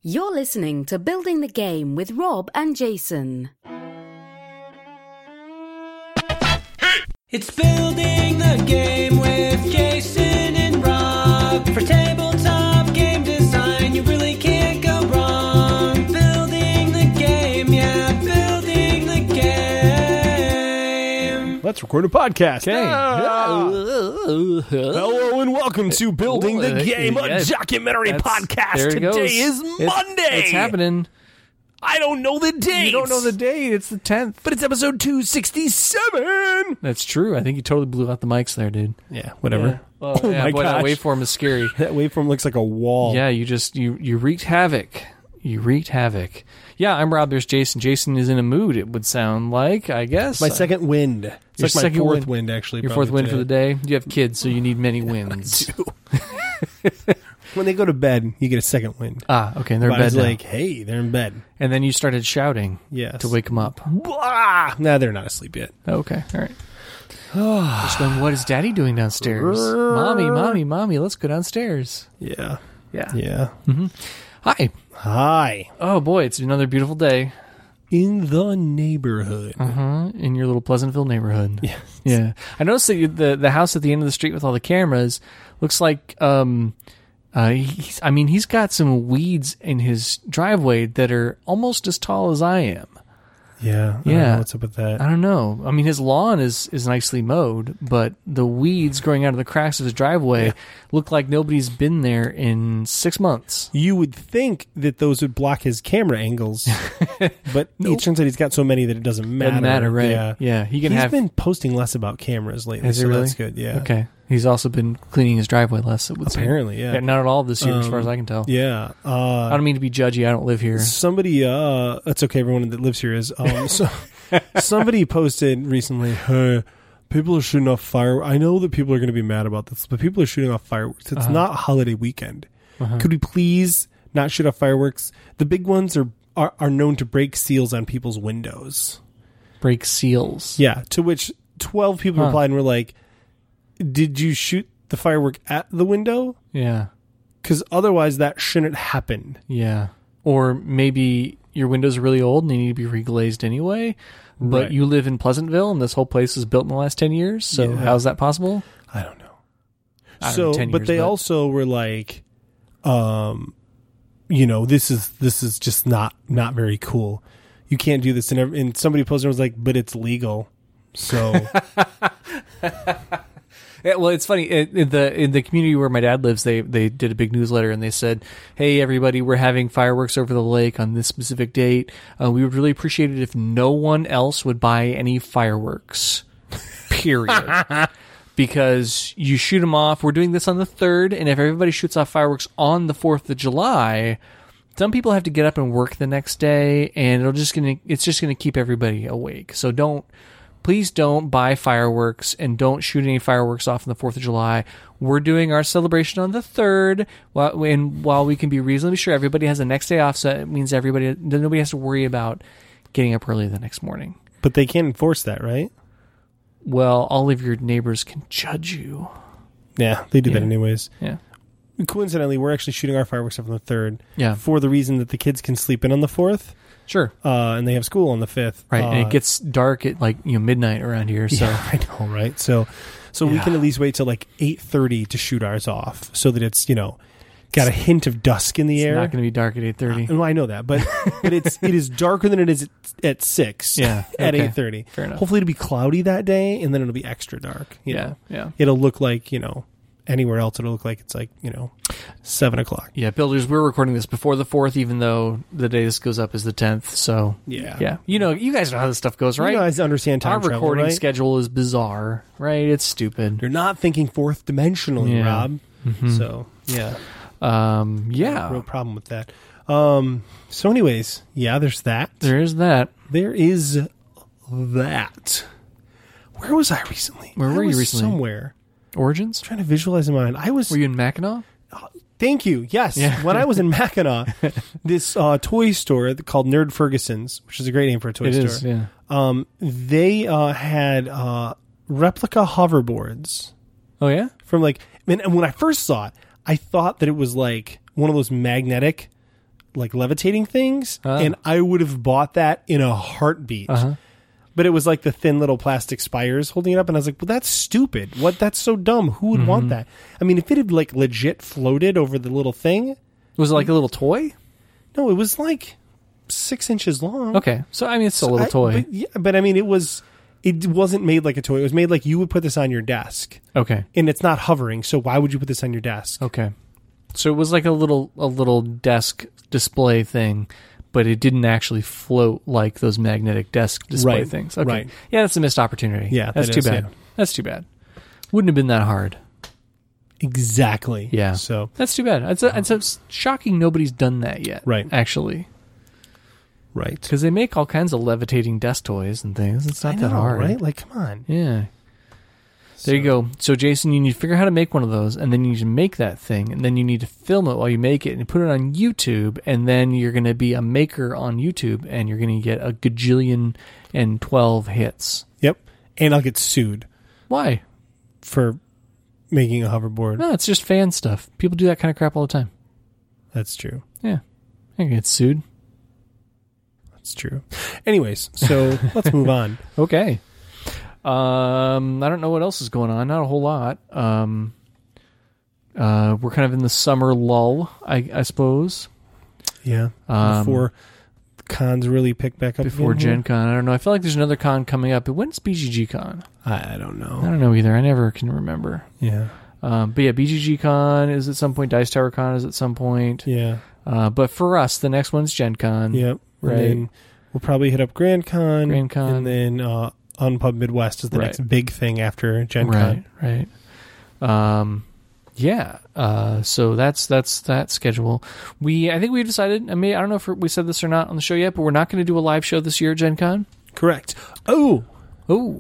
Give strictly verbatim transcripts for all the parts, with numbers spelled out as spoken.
You're listening to Building the Game with Rob and Jason. It's Building the Game with Jason and Rob. For tabletop game design, you really can't go wrong. Building the game, yeah, building the game. Let's record a podcast. Okay. Ah. Hello and welcome to Building the Game, a Yes. documentary That's- podcast. there it Today goes. is It's- Monday. It's happening. I don't know the date. You don't know the date. It's the tenth. But it's episode two sixty-seven. That's true. I think you totally blew out the mics there, dude. Yeah, whatever. Yeah. Well, Oh yeah, my boy, that gosh. waveform is scary. That waveform looks like a wall. Yeah, you just you you wreaked havoc. You wreaked havoc. Yeah, I'm Rob. There's Jason. Jason is in a mood. It would sound like, I guess. My second wind. It's Your like my second fourth wind. wind, actually. Your probably fourth win for today. the day. You have kids, so you need many wins. When they go to bed, you get a second wind. Ah, okay. They're in bed Everybody's now. like, hey, they're in bed. And then you started shouting Yes. to wake them up. Blah! Nah, they're not asleep yet. Okay, all right. Just going, what is Daddy doing downstairs? Mommy, mommy, mommy, let's go downstairs. Yeah. Yeah. Yeah. Hi. Hi. Oh boy, it's another beautiful day. In the neighborhood. Uh-huh. In your little Pleasantville neighborhood. Yes. Yeah. I noticed that you, the the house at the end of the street with all the cameras looks like um uh he's, I mean he's got some weeds in his driveway that are almost as tall as I am. Yeah. I Yeah. don't know what's up with that? I don't know. I mean his lawn is is nicely mowed, but the weeds growing out of the cracks of his driveway Yeah. look like nobody's been there in six months. You would think that those would block his camera angles, but it turns out he's got so many that it doesn't matter. Doesn't matter, right? Yeah. Yeah. He can He's have been posting less about cameras lately, Has he so really? that's good. Yeah. Okay. He's also been cleaning his driveway less, it would seem. Apparently, yeah. Not at all this year, as far as Um, I can tell. Yeah. Uh, I don't mean to be judgy. I don't live here. Somebody, uh, that's okay. Everyone that lives here is. Um, so somebody posted recently, hey, people are shooting off fire. I know that people are going to be mad about this, but people are shooting off fireworks. It's Uh-huh. not holiday weekend. Uh-huh. Could we please not shoot off fireworks? The big ones are, are, are known to break seals on people's windows. Break seals. Yeah. To which twelve people Huh. replied and were like, did you shoot the firework at the window? Yeah. Because otherwise that shouldn't happen. Yeah. Or maybe your windows are really old and they need to be reglazed anyway, but Right. you live in Pleasantville and this whole place was built in the last ten years. So Yeah. how's that possible? I don't know. I don't so, know, ten but years, they but- also were like, um, you know, this is this is just not not very cool. You can't do this. And, ev- and somebody posted and was like, but it's legal. So Yeah, well, it's funny. In in the in the community where my dad lives, they they did a big newsletter and they said, "Hey, everybody, we're having fireworks over the lake on this specific date. Uh, we would really appreciate it if no one else would buy any fireworks." Period. Because you shoot them off. We're doing this on the third, and if everybody shoots off fireworks on the fourth of July, some people have to get up and work the next day, and it'll just gonna it's just gonna keep everybody awake. So don't. Please don't buy fireworks and don't shoot any fireworks off on the fourth of July. We're doing our celebration on the third, while, and while we can be reasonably sure everybody has the next day off, so it means everybody, nobody has to worry about getting up early the next morning. but they can't enforce that, right? Well, all of your neighbors can judge you. Yeah, they do that Yeah. anyways. Yeah. Coincidentally, we're actually shooting our fireworks off on the third Yeah. for the reason that the kids can sleep in on the fourth, Sure. uh, and they have school on the fifth. Right. Uh, and it gets dark at like, you know, midnight around here. So Yeah, I know, right? So, so we Yeah. can at least wait till like eight thirty to shoot ours off, so that it's, you know, got a hint of dusk in the it's air. not going to be dark at eight thirty. Well, I know that, but but it's it is darker than it is at, at six. Yeah, at okay. eight thirty. Fair enough. Hopefully, it'll be cloudy that day, and then it'll be extra dark. You Yeah. know? Yeah. It'll look like, you know, anywhere else. It'll look like it's like, you know, seven o'clock. Yeah. Builders, we're recording this before the fourth, even though the day this goes up is the tenth. So Yeah, yeah. You know, you guys know how this stuff goes, right? You guys understand time Our travel, recording right? schedule is bizarre, right? It's stupid. You're not thinking fourth dimensionally, Yeah. Rob. Mhm. So yeah, Um, real yeah, problem with that. Um. So, anyways, yeah, there's that. there is that. There is that. Where was I recently? Where I were you was recently? Somewhere. Origins? Trying to visualize in my mind. I was. Were you in Mackinac? Thank you. Yes. Yeah. When I was in Mackinac, this uh, toy store called Nerd Ferguson's, which is a great name for a toy It store. is, yeah. Um, they uh, had uh, replica hoverboards Oh, yeah? from like. And and when I first saw it, I thought that it was like one of those magnetic, like levitating things, Oh. and I would have bought that in a heartbeat. Uh-huh. But it was like the thin little plastic spires holding it up, and I was like, well, that's stupid. What? That's so dumb. Who would Mm-hmm. want that? I mean, if it had like legit floated over the little thing, Was it like a little toy? no, it was like six inches long. Okay, so I mean, it's a little I- toy. But, yeah, but I mean, it was, it wasn't made like a toy. It was made like you would put this on your desk, Okay, and it's not hovering. So why would you put this on your desk? okay. So it was like a little a little desk display thing, but it didn't actually float like those magnetic desk display Right, things. Okay, right. yeah, that's a missed opportunity. Yeah, that's that too is, bad. yeah. That's too bad. Wouldn't have been that hard. Exactly. Yeah. So That's too bad. It's, a, it's a shocking nobody's done that yet. Right. Actually. right. Because they make all kinds of levitating desk toys and things. It's not I that know, hard. right? Like, come on. Yeah. There you go. So, Jason, you need to figure out how to make one of those, and then you need to make that thing, and then you need to film it while you make it and put it on YouTube, and then you're going to be a maker on YouTube, and you're going to get a gajillion and twelve hits. Yep. And I'll get sued Why? for making a hoverboard. No, it's just fan stuff. People do that kind of crap all the time. That's true. Yeah. I can get sued. That's true. Anyways, so let's move on. Okay. Um, I don't know what else is going on. Not a whole lot. Um, uh, we're kind of in the summer lull, I, I suppose. Yeah. Um, Before cons really pick back up. Before again here. Gen Con. I don't know. I feel like there's another con coming up. But when's B G G Con? I, I don't I know. don't know either. I never can remember. Yeah. Um, but yeah, B G G Con is at some point. Dice Tower Con is at some point. Yeah. Uh, but for us, the next one's Gen Con. Yep. Right. And then we'll probably hit up Grand Con. Grand Con. And then uh, Unpub Midwest is the Right. next big thing after Gen Right, Con. right. Um, yeah. Uh, so that's that's that schedule. We I think we decided. I mean, I don't know if we said this or not on the show yet, but we're not going to do a live show this year at Gen Con. Correct. Oh, Oh,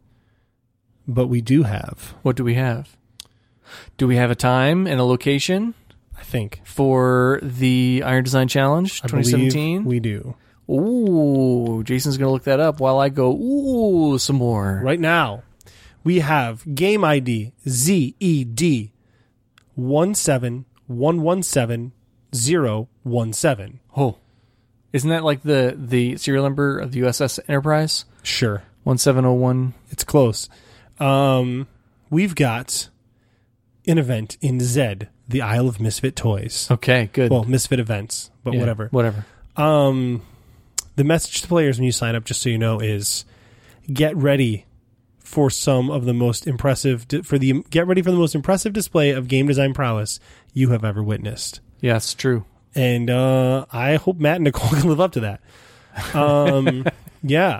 but we do have, what do we have? Do we have a time and a location I think, for the Iron Design Challenge I twenty seventeen? believe we do. Ooh, Jason's going to look that up while I go, ooh, some more. Right now, we have game I D Z E D one seven one one seven zero one seven. Oh. Isn't that like the, the serial number of the U S S Enterprise? Sure. one seven oh one. It's close. Um, we've got an event in Zed, the Isle of Misfit Toys. Okay, good. Well, Misfit events, but Yeah, whatever. Whatever. Um, the message to players when you sign up, just so you know, is get ready for some of the most impressive for the get ready for the most impressive display of game design prowess you have ever witnessed. Yes, true. And uh, I hope Matt and Nicole can live up to that. Um, yeah.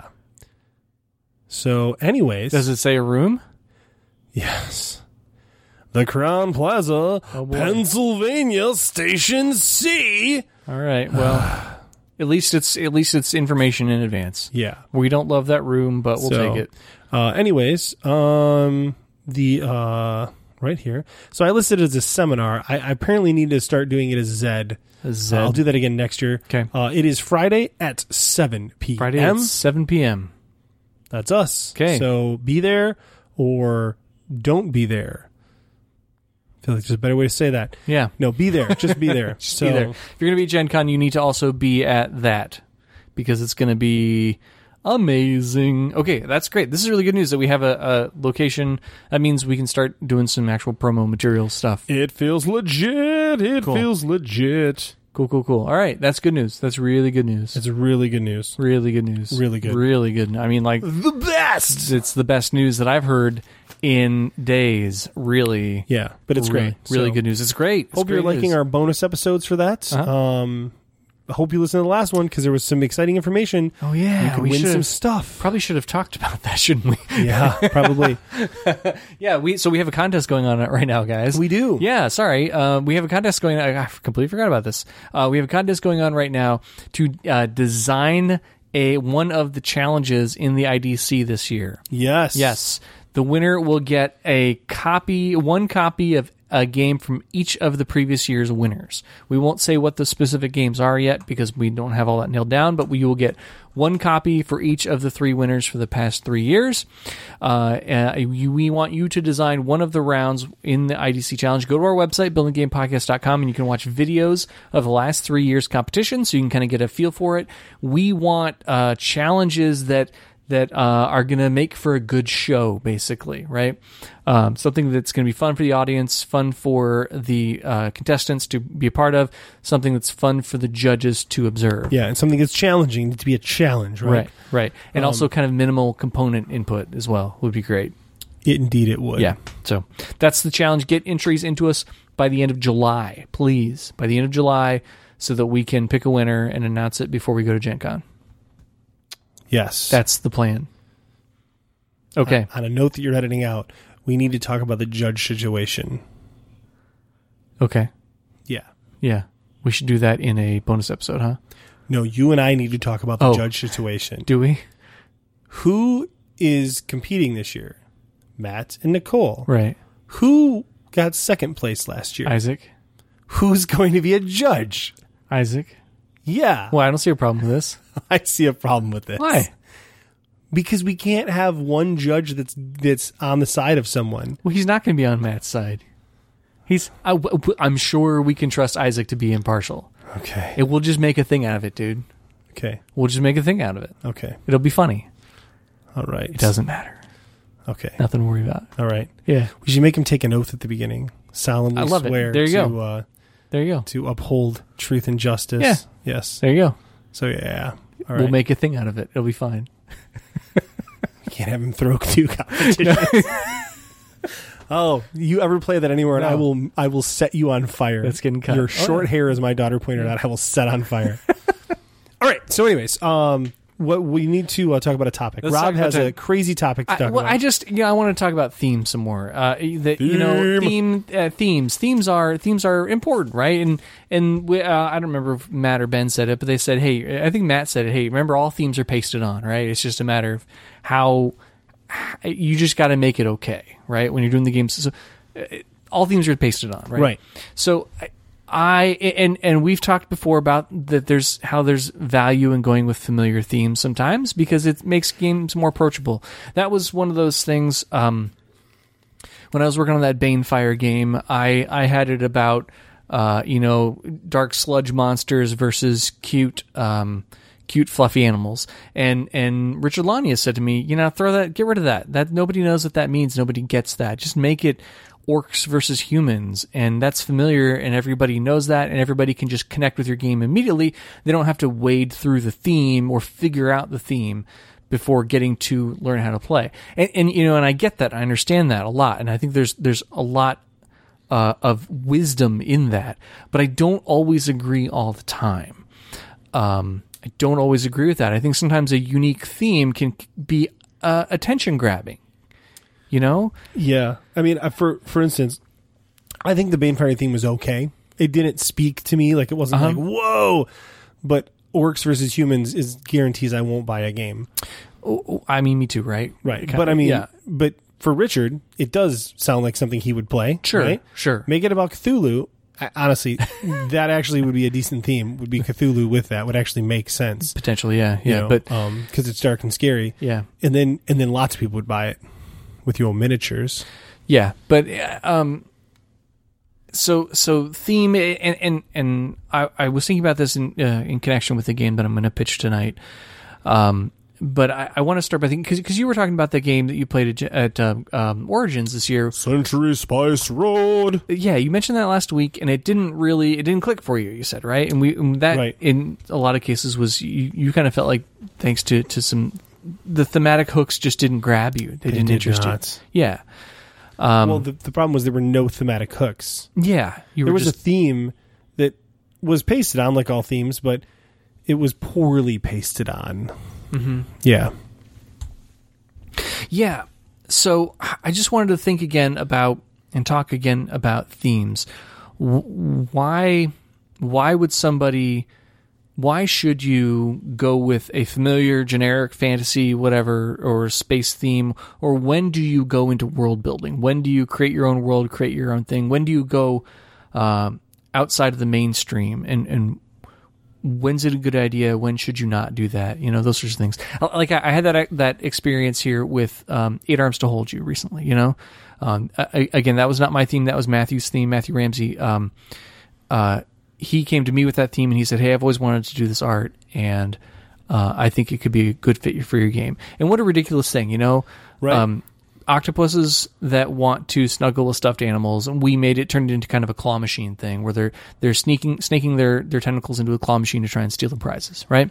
So, anyways, Does it say a room? yes, the Crown Plaza, Oh, boy. Pennsylvania, Station C. All right. Well, at least it's at least it's information in advance. Yeah. We don't love that room, but we'll So, take it. Uh, anyways, um, the uh, right here. So I listed it as a seminar. I, I apparently need to start doing it as Zed. A Zed. I'll do that again next year. Okay. Uh, it is Friday at seven p.m. Friday at seven p.m. That's us. Okay. So be there or don't be there. I feel like there's a better way to say that. Yeah. No, be there. Just be there. Just so, be there. If you're going to be at Gen Con, you need to also be at that because it's going to be amazing. Okay, that's great. This is really good news that we have a, a location. That means we can start doing some actual promo material stuff. It feels legit. It Cool. feels legit. Cool, cool, cool. All right, that's good news. That's really good news. It's really good news. really good news. Really good. Really good. I mean, like, The best. it's the best news that I've heard in days. Really. Yeah, but it's really, great. Really So, good news. It's great. It's Hope you're great liking news. our bonus episodes for that. Uh-huh. Um, I hope you listened to the last one because there was some exciting information. Oh yeah, you can we win should've- some stuff. Probably should have talked about that, shouldn't we? Yeah, probably. Yeah, we so we have a contest going on right now, guys. We do. Yeah, sorry. Uh, we have a contest going on. I completely forgot about this. Uh, we have a contest going on right now to uh, design a one of the challenges in the I D C this year. Yes. Yes. The winner will get a copy, one copy of a game from each of the previous year's winners. We won't say what the specific games are yet because we don't have all that nailed down, but we will get one copy for each of the three winners for the past three years. Uh, uh, we want you to design one of the rounds in the I D C Challenge. Go to our website, building game podcast dot com, and you can watch videos of the last three years' competition so you can kind of get a feel for it. We want uh, challenges that that uh, are going to make for a good show, basically, right? Um, something that's going to be fun for the audience, fun for the uh, contestants to be a part of, something that's fun for the judges to observe. Yeah, and something that's challenging to be a challenge, right? Right, right. And Um, also kind of minimal component input as well would be great. It, indeed it would. Yeah, so that's the challenge. Get entries into us by the end of July, please. By the end of July, so that we can pick a winner and announce it before we go to Gen Con. Yes. That's the plan. Okay. On, on a note that you're editing out, we need to talk about the judge situation. Okay. Yeah. Yeah. We should do that in a bonus episode, huh? No, you and I need to talk about the Oh. judge situation. Do we? Who is competing this year? Matt and Nicole. Right. Who got second place last year? Isaac. Who's going to be a judge? Isaac. Yeah. Well, I don't see a problem with this. I see a problem with this. Why? Because we can't have one judge that's that's on the side of someone. Well, he's not going to be on Matt's side. He's. I, w- w- I'm sure we can trust Isaac to be impartial. Okay. It will just make a thing out of it, dude. Okay. We'll just make a thing out of it. Okay. It'll be funny. All right. It doesn't matter. Okay. Nothing to worry about. All right. Yeah. We should make him take an oath at the beginning. Solemnly I love it. swear There you to go. Uh, There you go. to uphold truth and justice. Yeah. Yes. There you go. So yeah. All right. We'll make a thing out of it. It'll be fine. Can't have him throw two competitions. Oh, you ever play that anywhere? And No. I will. I will set you on fire. That's getting cut. Your Oh, short yeah. hair, as my daughter pointed out, I will set on fire. All right. So, anyways, um, what we need to uh, talk about a topic. Let's Rob talk about has a the- crazy topic to I, talk well, about. I just yeah, I want to talk about themes some more. Uh, that you know, Theme. theme uh, themes, themes are themes are important, right? And and we, uh, I don't remember if Matt or Ben said it, but they said, hey, I think Matt said it. Hey, remember, all themes are pasted on, right? It's just a matter of how you just got to make it okay, right? When you're doing the games, so uh, all themes are pasted on, right? Right. So. I, I and and we've talked before about that. There's how there's value in going with familiar themes sometimes because it makes games more approachable. That was one of those things. Um, when I was working on that Banefire game, I I had it about uh, you know dark sludge monsters versus cute um, cute fluffy animals. And and Richard Lania said to me, you know, throw that, get rid of that. That nobody knows what that means. Nobody gets that. Just make it orcs versus humans, and that's familiar, and everybody knows that, and everybody can just connect with your game immediately. They don't have to wade through the theme or figure out the theme before getting to learn how to play. And, and you know, and I get that, I understand that a lot, and I think there's there's a lot uh, of wisdom in that, but I don't always agree all the time. Um, I don't always agree with that. I think sometimes a unique theme can be uh, attention grabbing. You know? Yeah. I mean, uh, for for instance, I think the Banefire theme was okay. It didn't speak to me. Like, it wasn't Uh-huh. like, whoa. But orcs versus humans is guarantees I won't buy a game. Oh, I mean, me too, right? Right. Kind But of, I mean, yeah. but for Richard, it does sound like something he would play. Sure, right? sure. Make it about Cthulhu. I, honestly, that actually would be a decent theme. Would be Cthulhu with that. Would actually make sense. Potentially, yeah, yeah. you know, but um, because it's dark and scary. yeah, And then and then lots of people would buy it with your miniatures. yeah. But uh, um, so so theme and and and I, I was thinking about this in uh, in connection with the game that I'm going to pitch tonight. Um, but I, I want to start by thinking because because you were talking about the game that you played at, at um, um, Origins this year. Century Spice Road. Yeah, you mentioned that last week, and it didn't really, it didn't click for you. You said, right? And we and that Right. in a lot of cases was you, you kind of felt like thanks to to some the thematic hooks just didn't grab you. They, didn't did interest not. you. Yeah, um, Well, the, the problem was there were no thematic hooks. yeah. You There were was just a theme that was pasted on, like all themes, but it was poorly pasted on. Mm-hmm. Yeah. yeah. So I just wanted to think again about and talk again about themes. W- Why why would somebody why should you go with a familiar, generic fantasy, whatever, or space theme? Or when do you go into world building? When do you create your own world, create your own thing? When do you go uh, outside of the mainstream? And, and when's it a good idea? When should you not do that? You know, those sorts of things. Like I, I had that that experience here with um, Eight Arms to Hold You recently, you know? Um, I, again, that was not my theme. That was Matthew's theme, Matthew Ramsey. Um, uh, he came to me with that theme and he said, hey, I've always wanted to do this art and uh, I think it could be a good fit for your game. And what a ridiculous thing, you know? Right. Um, octopuses that want to snuggle with stuffed animals, and we made it turned into kind of a claw machine thing where they're they're sneaking snaking their, their tentacles into a claw machine to try and steal the prizes, right?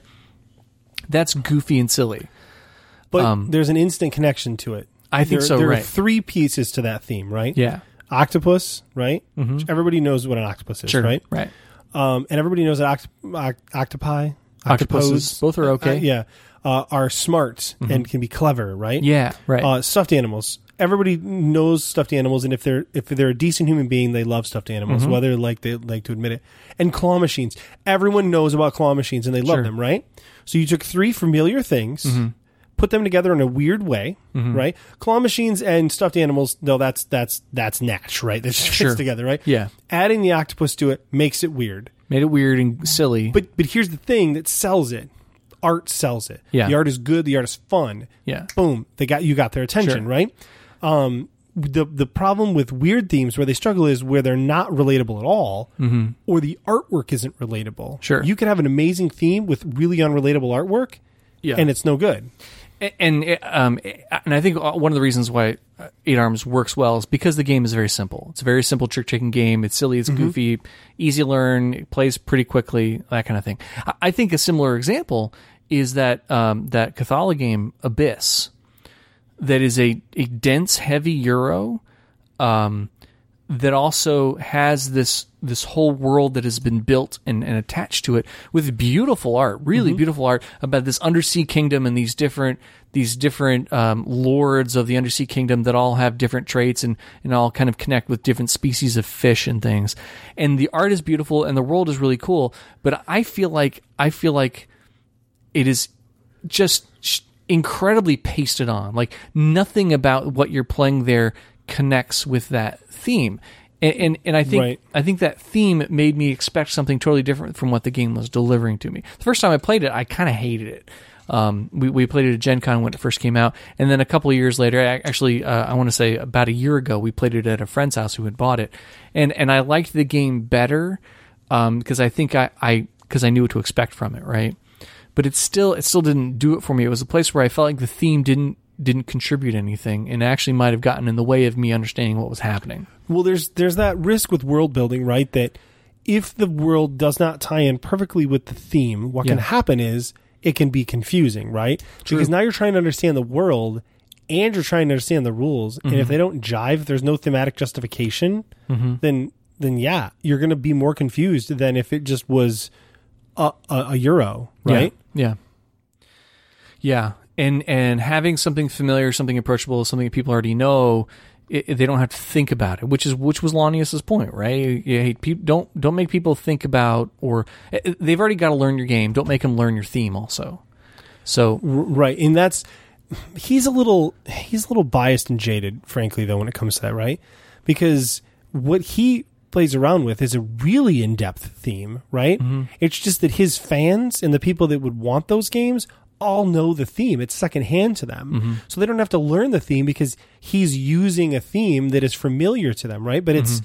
That's goofy and silly. But um, there's an instant connection to it. I think there, so, there right. are three pieces to that theme, right? Yeah. Octopus, right? Mm-hmm. Everybody knows what an octopus is, Sure, right? right. Um, and everybody knows that oct- oct- octopi, Octopuses, octopos, both are okay. uh, yeah, uh, are smart Mm-hmm. and can be clever, right? Yeah, right. Uh, stuffed animals. Everybody knows stuffed animals, and if they're if they're a decent human being, they love stuffed animals, Mm-hmm. whether like they like to admit it. And claw machines. Everyone knows about claw machines, and they love Sure. them, right? So you took three familiar things, Mm-hmm. put them together in a weird way, right? Claw machines and stuffed animals. No, that's that's that's natch, right? That just Sure. fits together, right? Yeah. Adding the octopus to it makes it weird. Made it weird and silly. But but here's the thing that sells it. Art sells it. Yeah. The art is good. The art is fun. Yeah. Boom. They got you got their attention, Sure. right? Um, the the problem with weird themes where they struggle is where they're not relatable at all, mm-hmm. or the artwork isn't relatable. Sure. You can have an amazing theme with really unrelatable artwork, Yeah. and it's no good. And and, um, and I think one of the reasons why Eight Arms works well is because the game is very simple. It's a very simple trick-taking game. It's silly, it's goofy, easy to learn, it plays pretty quickly, that kind of thing. I- I think a similar example is that um, that Cathala game, Abyss, that is a, a dense, heavy Euro um, that also has this this whole world that has been built and, and attached to it with beautiful art, really beautiful art about this undersea kingdom and these different these different um, lords of the undersea kingdom that all have different traits and, and all kind of connect with different species of fish and things. And the art is beautiful and the world is really cool, but I feel like I feel like it is just sh- incredibly pasted on. Like nothing about what you're playing there connects with that theme. And, and and I think Right. I think that theme made me expect something totally different from what the game was delivering to me. The first time I played it, I kind of hated it. Um, we we played it at Gen Con when it first came out, and then a couple of years later, I actually uh, I want to say about a year ago, we played it at a friend's house who had bought it, and and I liked the game better um, because I think I I because I knew what to expect from it, right? But it still it still didn't do it for me. It was a place where I felt like the theme didn't didn't contribute anything, and actually might have gotten in the way of me understanding what was happening. Well, there's there's that risk with world building, right? That if the world does not tie in perfectly with the theme, what can Yeah. happen is it can be confusing, right? True. Because now you're trying to understand the world and you're trying to understand the rules, and if they don't jive, if there's no thematic justification, then then yeah, you're going to be more confused than if it just was a, a, a Euro, right? Yeah. Yeah. And and having something familiar, something approachable, something that people already know, it, they don't have to think about it, which is which was Lanius's point, right? You, you, don't don't make people think about, or they've already got to learn your game. Don't make them learn your theme also. So R- right, and that's he's a little he's a little biased and jaded, frankly, though, when it comes to that, right? Because what he plays around with is a really in-depth theme, right? Mm-hmm. It's just that his fans and the people that would want those games all know the theme. It's secondhand to them. Mm-hmm. So they don't have to learn the theme because he's using a theme that is familiar to them, right? But it's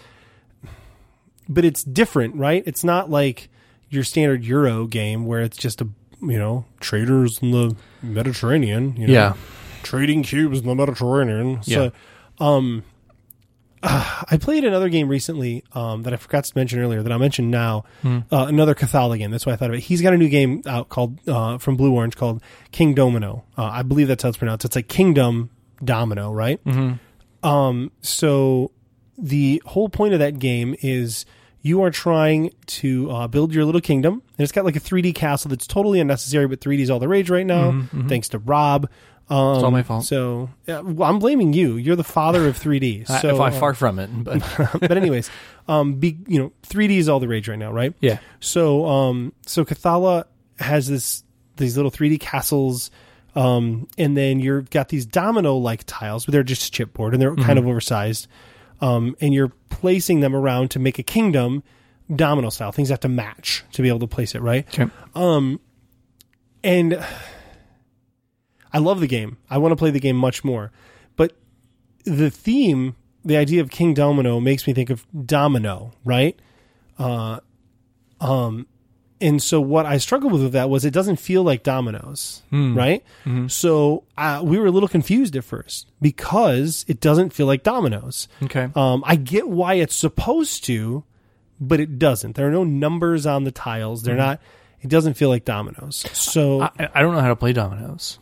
but it's different, right? It's not like your standard Euro game where it's just a, you know, traders in the Mediterranean, you know, Yeah. trading cubes in the Mediterranean. Yeah. So, um, uh, I played another game recently um, that I forgot to mention earlier that I'll mention now. Hmm. Uh, another Cathala game. That's why I thought of it. He's got a new game out called uh, from Blue Orange called King Domino. Uh, I believe that's how it's pronounced. It's like Kingdom Domino, right? Mm-hmm. Um, so the whole point of that game is you are trying to uh, build your little kingdom, and it's got like a three D castle that's totally unnecessary, but three D is all the rage right now, Mm-hmm, thanks to Rob. Um, It's all my fault. So uh, well, I'm blaming you. You're the father of three D. I, So, I, uh, far from it, but but anyways, um, be, you know, three D is all the rage right now, right? yeah. So, um, so Cathala has this these little three D castles, um, and then you've got these domino-like tiles, but they're just chipboard and they're mm-hmm. kind of oversized. Um, and you're placing them around to make a kingdom domino style. Things have to match to be able to place it right. Okay. Um, and I love the game. I want to play the game much more, but the theme, the idea of King Domino makes me think of domino, right? Uh, um, and so what I struggled with with that was it doesn't feel like dominoes, mm. right? Mm-hmm. So uh, we were a little confused at first because it doesn't feel like dominoes. Okay. Um, I get why it's supposed to, but it doesn't. There are no numbers on the tiles. They're mm-hmm. not. It doesn't feel like dominoes. So I, I don't know how to play dominoes.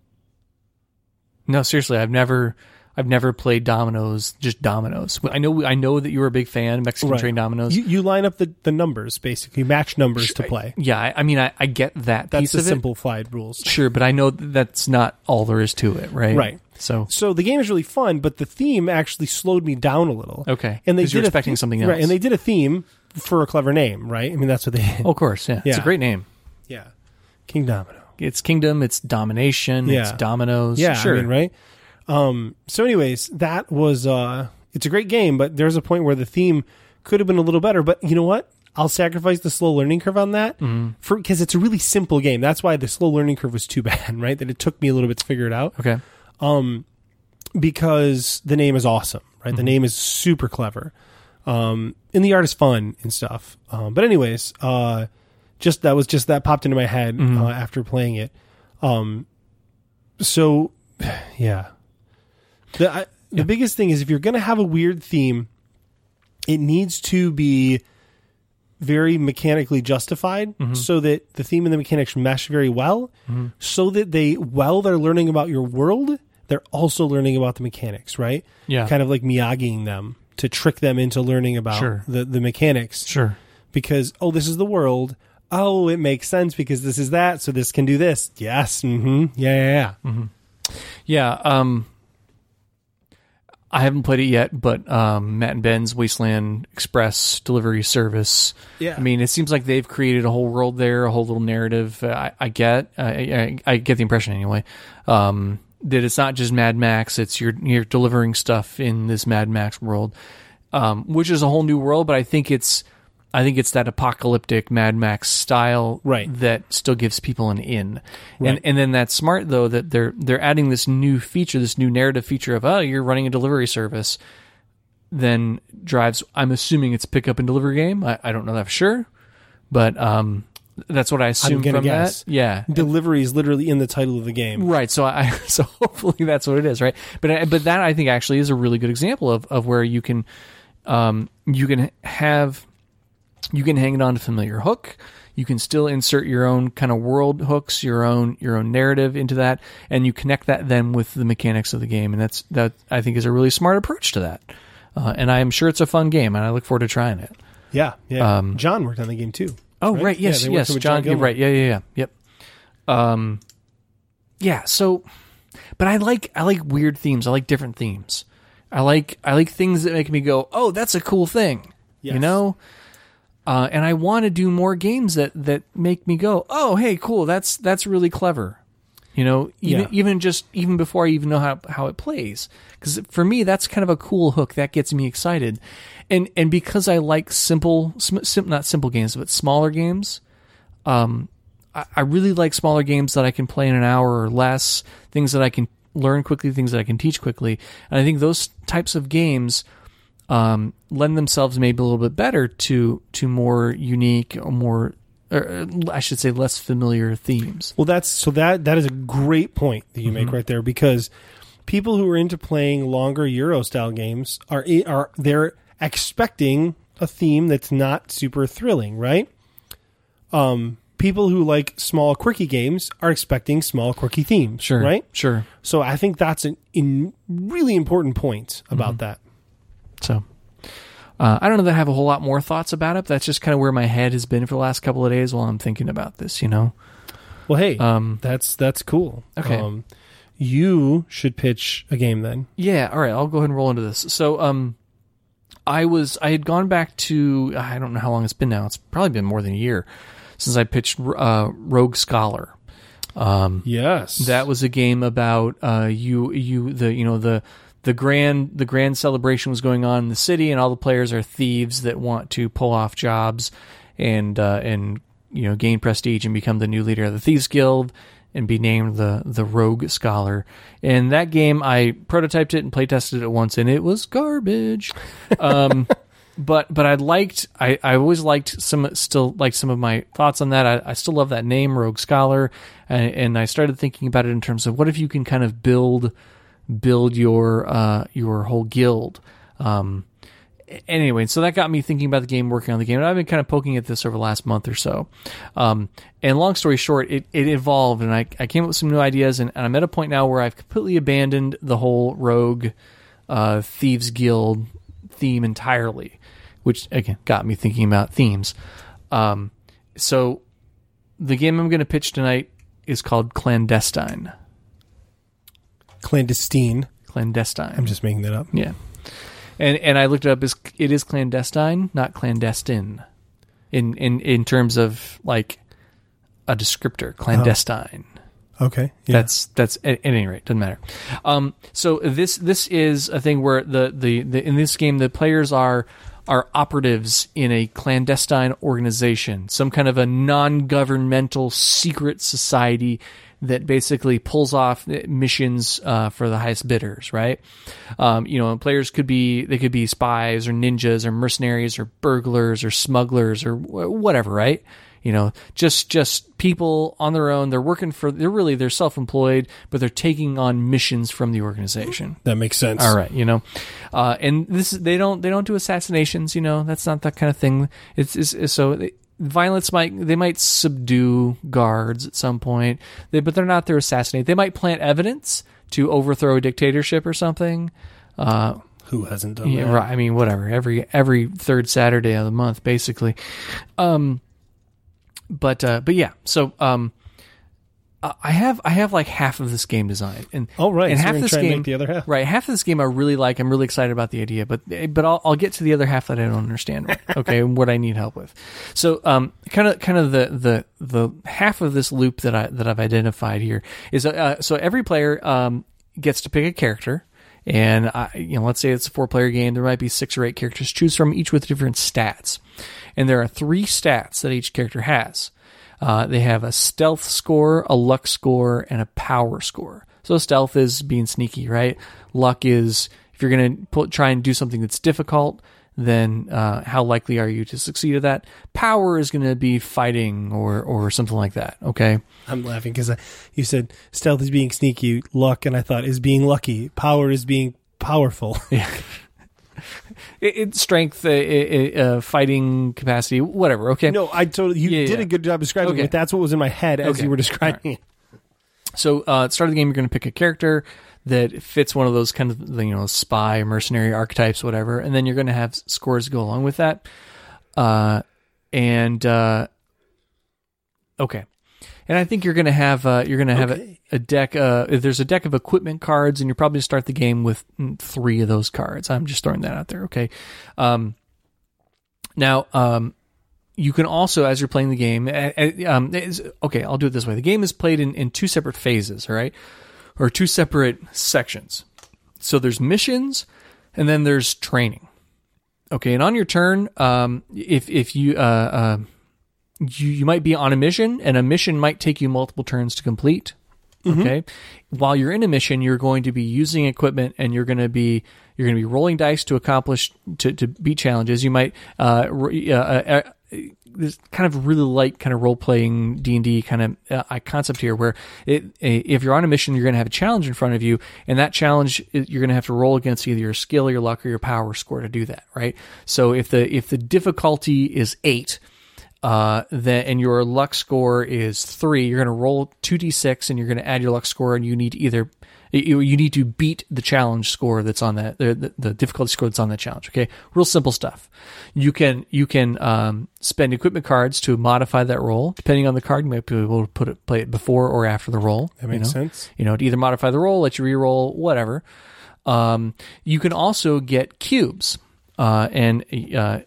No, seriously, I've never. I've never played dominoes, just dominoes. I know I know that you were a big fan of Mexican right. train dominoes. You, you line up the, the numbers, basically. You match numbers sure, to play. Yeah, I, I mean, I, I get that That's piece the of it. simplified rules. Sure, but I know that that's not all there is to it, right? Right. So so the game is really fun, but the theme actually slowed me down a little. Okay. And they Because you're did a expecting the- something else. Right, and they did a theme for a clever name, right? I mean, that's what they did. Oh, of course, yeah. Yeah. It's a great name. Yeah. King Domino. It's kingdom, it's domination, Yeah. it's dominoes. Yeah, sure. I mean, right? Um, so anyways, that was, uh, it's a great game, but there's a point where the theme could have been a little better, but you know what? I'll sacrifice the slow learning curve on that Mm-hmm. for, because it's a really simple game. That's why the slow learning curve was too bad, right? That it took me a little bit to figure it out. Okay. Um, because the name is awesome, right? Mm-hmm. The name is super clever. Um, and the art is fun and stuff. Um, but anyways, uh, just, that was just, that popped into my head, Mm-hmm. uh, after playing it. Um, so yeah. The, I, the Yeah. biggest thing is if you're going to have a weird theme, it needs to be very mechanically justified Mm-hmm. so that the theme and the mechanics mesh very well, Mm-hmm. so that they, while they're learning about your world, they're also learning about the mechanics, right? Yeah. Kind of like Miyagiing them to trick them into learning about Sure. the, the mechanics. Sure. Because, oh, this is the world. Oh, it makes sense because this is that, so this can do this. Yes. Mm-hmm. Yeah, yeah, yeah. Mm-hmm. Yeah, um... I haven't played it yet, but um, Matt and Ben's Wasteland Express delivery service. Yeah. I mean, it seems like they've created a whole world there, a whole little narrative. Uh, I, I get, I, I, I get the impression anyway, um, that it's not just Mad Max. It's you're you're delivering stuff in this Mad Max world, um, which is a whole new world. But I think it's, I think it's that apocalyptic Mad Max style Right. that still gives people an in. Right. And and then that's smart though that they're they're adding this new feature, this new narrative feature of, oh, you're running a delivery service, then drives, I'm assuming it's a pick up and delivery game. I, I don't know that for sure. But um that's what I assume I'm gonna from guess. that. Yeah. Delivery is literally in the title of the game. Right, so I so hopefully that's what it is, right? But I, but that I think actually is a really good example of, of where you can um you can have you can hang it on a familiar hook. You can still insert your own kind of world hooks, your own your own narrative into that, and you connect that then with the mechanics of the game. And that's that I think is a really smart approach to that. Uh, and I'm sure it's a fun game, and I look forward to trying it. Yeah, yeah. Um, John worked on the game too. Oh, right, yes, Yeah, they worked yes, with John. You're Gilmore. right. Yeah, yeah, yeah. Yep. Um, yeah. So, but I like I like weird themes. I like different themes. I like I like things that make me go, oh, that's a cool thing. You Yes. know. Uh, and I want to do more games that, that make me go, oh, hey, cool, that's that's really clever. You know, even Yeah. even just even before I even know how how it plays, because for me that's kind of a cool hook that gets me excited, and and because I like simple, sim, sim, not simple games, but smaller games. Um, I, I really like smaller games that I can play in an hour or less, things that I can learn quickly, things that I can teach quickly, and I think those types of games Um, lend themselves maybe a little bit better to to more unique or more, or I should say, less familiar themes. Well, that's so that that is a great point that you Mm-hmm. make right there, because people who are into playing longer Euro style games are are they're expecting a theme that's not super thrilling, right? Um, people who like small quirky games are expecting small quirky themes, Sure, right? Sure. So I think that's an in really important point about Mm-hmm. that. So, uh, I don't know that I have a whole lot more thoughts about it. But that's just kind of where my head has been for the last couple of days while I'm thinking about this. You know. Well, hey, Um, that's that's cool. okay. Um, you should pitch a game then. Yeah, all right, I'll go ahead and roll into this. So, um, I was I had gone back to I don't know how long it's been now. It's probably been more than a year since I pitched uh, Rogue Scholar. Um, Yes. That was a game about uh, you you the you know the the grand the grand celebration was going on in the city, and all the players are thieves that want to pull off jobs and uh, and you know gain prestige and become the new leader of the Thieves Guild and be named the the Rogue Scholar. And that game, I prototyped it and play tested it once, and it was garbage. Um, but but I liked I, I always liked some still like some of my thoughts on that. I, I still love that name, Rogue Scholar, and, and I started thinking about it in terms of what if you can kind of build build your uh, your whole guild. Um, Anyway, so that got me thinking about the game, working on the game, and I've been kind of poking at this over the last month or so. Um, and long story short, it, it evolved, and I, I came up with some new ideas, and, and I'm at a point now where I've completely abandoned the whole Rogue uh, Thieves Guild theme entirely, which, again, got me thinking about themes. Um, so the game I'm going to pitch tonight is called Clandestine. Clandestine. Clandestine. I'm just making that up. Yeah. And and I looked it up. It is clandestine, not clandestine, in in, in terms of like a descriptor. Clandestine. Oh. Okay. Yeah. That's that's at, at any rate, doesn't matter. Um, so this this is a thing where the, the, the in this game the players are are operatives in a clandestine organization, some kind of a non-governmental secret society that basically pulls off missions uh, for the highest bidders, right? Um, you know, players could be, they could be spies or ninjas or mercenaries or burglars or smugglers or whatever, right? You know, just just people on their own. They're working for, they're really, they're self-employed, but they're taking on missions from the organization. That makes sense. All right, you know, uh, and this they don't they don't do assassinations. You know, that's not that kind of thing. It's, it's, it's so. They, Violence might they might subdue guards at some point, they, but they're not there to assassinate. They might plant evidence to overthrow a dictatorship or something. Uh, Who hasn't done yeah, that? right. I mean, whatever. Every every third Saturday of the month, basically. Um, but uh, but yeah. So um, I have I have like half of this game designed, and oh right, and so half you're this trying to game, make the other half. right? Half of this game I really like. I'm really excited about the idea, but but I'll I'll get to the other half that I don't understand. Okay, and what I need help with. So um, kind of kind of the the the half of this loop that I that I've identified here is uh, so every player um gets to pick a character. And I, you know, let's say it's a four-player game. There might be six or eight characters to choose from, each with different stats. And there are three stats that each character has. Uh, they have a stealth score, a luck score, and a power score. So stealth is being sneaky, right? Luck is if you're going to try and do something that's difficult, then uh, how likely are you to succeed at that? Power is going to be fighting or or something like that. Okay. I'm laughing because you said stealth is being sneaky, luck, and I thought is being lucky. Power is being powerful. Yeah. It, it strength, uh, it, uh, fighting capacity, whatever. Okay. No, I totally. You Yeah, did yeah. a good job describing Okay. it. But that's what was in my head as Okay. you were describing it. So uh, at the start of the game, you're going to pick a character that fits one of those kind of, you know, spy, mercenary archetypes, whatever, and then you're going to have scores go along with that. Uh, and uh, okay, and I think you're going to have uh, you're going to have Okay. a, a deck. Uh, there's a deck of equipment cards, and you're probably going to start the game with mm, three of those cards. I'm just throwing that out there. Okay. Um, now. Um, You can also, as you're playing the game, uh, uh, um, is, okay, I'll do it this way. The game is played in, in two separate phases, all right? Or two separate sections. So there's missions, and then there's training. Okay, and on your turn, um, if if you, uh, uh, you you might be on a mission, and a mission might take you multiple turns to complete. Okay, while you're in a mission, you're going to be using equipment, and you're going to be you're going to be rolling dice to accomplish to, to beat challenges. You might uh, uh, uh, this kind of really light kind of role playing D and D kind of uh, concept here, where it, if you're on a mission, you're going to have a challenge in front of you, and that challenge you're going to have to roll against either your skill, your luck, or your power score to do that. Right. So if the if the difficulty is eight. Uh, then, and your luck score is three, you're going to roll two d six and you're going to add your luck score, and you need to either, you, you need to beat the challenge score that's on that, the, the, the difficulty score that's on that challenge. Okay. Real simple stuff. You can, you can, um, spend equipment cards to modify that roll. Depending on the card, you might be able to put it, play it before or after the roll. That makes you know? sense. You know, to either modify the roll, let you re-roll, whatever. Um, you can also get cubes, uh, and, uh,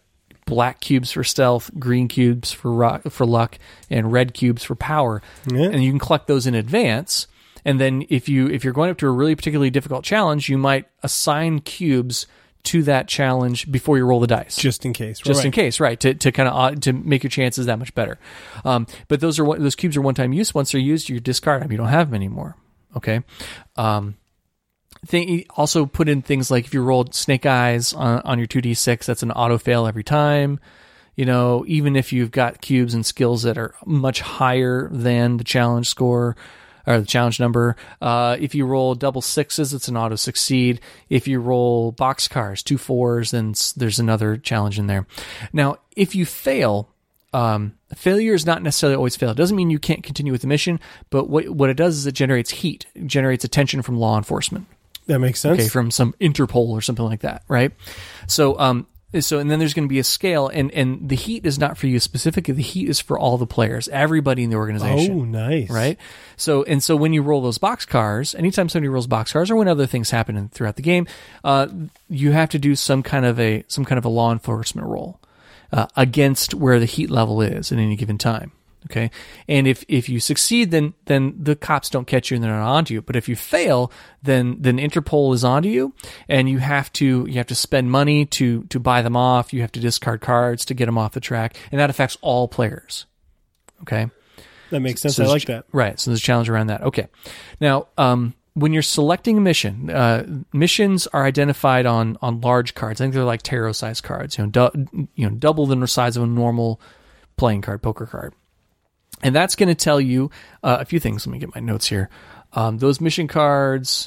black cubes for stealth, green cubes for rock, for luck, and red cubes for power. Yeah. And you can collect those in advance. And then if you if you're going up to a really particularly difficult challenge, you might assign cubes to that challenge before you roll the dice, Just in case. just right. in case, right? To to kind of uh, to make your chances that much better. Um, but those are one- those cubes are one time use. Once they're used, you discard them. You don't have them anymore. Okay. Um, thing also put in things like if you rolled snake eyes on, on your two d six, that's an auto fail every time. You know, even if you've got cubes and skills that are much higher than the challenge score or the challenge number. Uh, if you roll double sixes, it's an auto succeed. If you roll boxcars, two fours, then s- there's another challenge in there. Now, if you fail, um, failure is not necessarily always fail. It doesn't mean you can't continue with the mission, but what what it does is it generates heat, it generates attention from law enforcement. That makes sense. Okay, from some Interpol or something like that, right? So, um, so and then there's going to be a scale, and and the heat is not for you specifically. The heat is for all the players, everybody in the organization. Oh, nice. Right? So, and so when you roll those boxcars, anytime somebody rolls boxcars, or when other things happen in, throughout the game, uh, you have to do some kind of a some kind of a law enforcement roll uh, against where the heat level is at any given time. Okay, and if if you succeed, then then the cops don't catch you and they're not onto you. But if you fail, then then Interpol is onto you, and you have to you have to spend money to to buy them off. You have to discard cards to get them off the track, and that affects all players. Okay. That makes sense. So I there's- like that. Right. So there's a challenge around that. Okay. Now, um, when you're selecting a mission, uh, missions are identified on on large cards. I think they're like tarot size cards. You know, du- you know, double the size of a normal playing card, poker card. And that's going to tell you uh, a few things. Let me get my notes here. Um, those mission cards.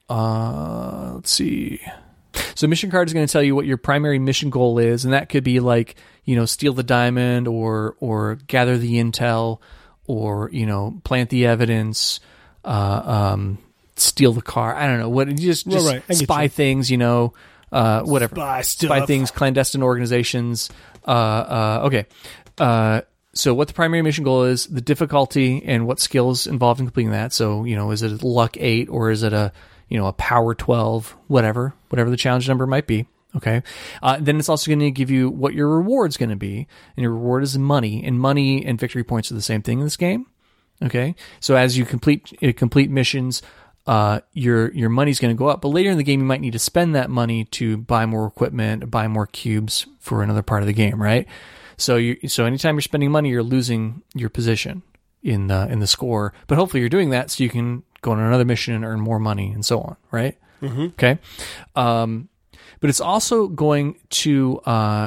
Uh, let's see. So mission card is going to tell you what your primary mission goal is, and that could be like, you know, steal the diamond, or or gather the intel, or, you know, plant the evidence, uh, um, steal the car. I don't know what. Just just Right, right. I get spy you. things, you know, uh, whatever. Spy stuff. Spy things, clandestine organizations. Uh, uh, okay. Uh, so what the primary mission goal is, the difficulty, and what skills involved in completing that. So, you know, is it a luck eight, or is it a, you know, a power twelve, whatever, whatever the challenge number might be. Okay. Uh, then it's also going to give you what your reward's going to be. And your reward is money, and money and victory points are the same thing in this game. Okay. So as you complete, uh, complete missions, uh, your, your money's going to go up, but later in the game, you might need to spend that money to buy more equipment, buy more cubes for another part of the game. Right. So you, so anytime you're spending money, you're losing your position in the, in the score, but hopefully you're doing that so you can go on another mission and earn more money and so on. Right. Mm-hmm. Okay. Um, but it's also going to uh,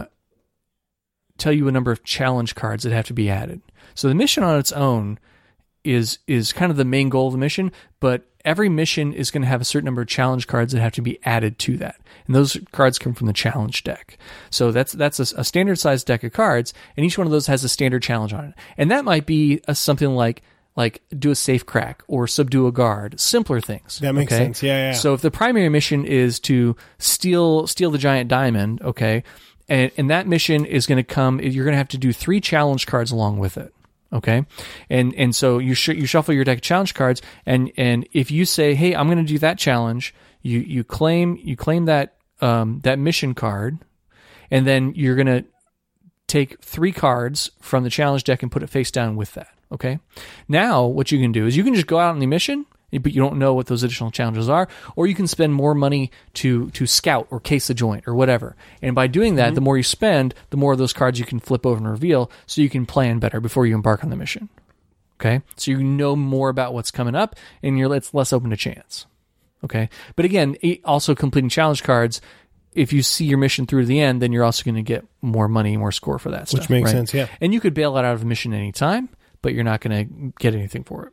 tell you a number of challenge cards that have to be added. So the mission on its own is is kind of the main goal of the mission, but every mission is going to have a certain number of challenge cards that have to be added to that. And those cards come from the challenge deck. So that's that's a, a standard sized deck of cards, and each one of those has a standard challenge on it. And that might be a, something like like do a safe crack or subdue a guard, simpler things. That makes okay? sense. Yeah, yeah. So if the primary mission is to steal steal the giant diamond, okay, and and that mission is going to come, you're going to have to do three challenge cards along with it. Okay, and and so you sh- you shuffle your deck of challenge cards, and and if you say, hey, I'm going to do that challenge, you you claim you claim that um that mission card, and then you're going to take three cards from the challenge deck and put it face down with that. Okay, now what you can do is you can just go out on the mission, but you don't know what those additional challenges are, or you can spend more money to to scout or case the joint or whatever. And by doing that, mm-hmm. the more you spend, the more of those cards you can flip over and reveal, so you can plan better before you embark on the mission. Okay, so you know more about what's coming up, and you're it's less open to chance. Okay, but again, also completing challenge cards. If you see your mission through to the end, then you're also going to get more money, more score for that stuff. Which makes right? sense, yeah. And you could bail out of a mission anytime, but you're not going to get anything for it.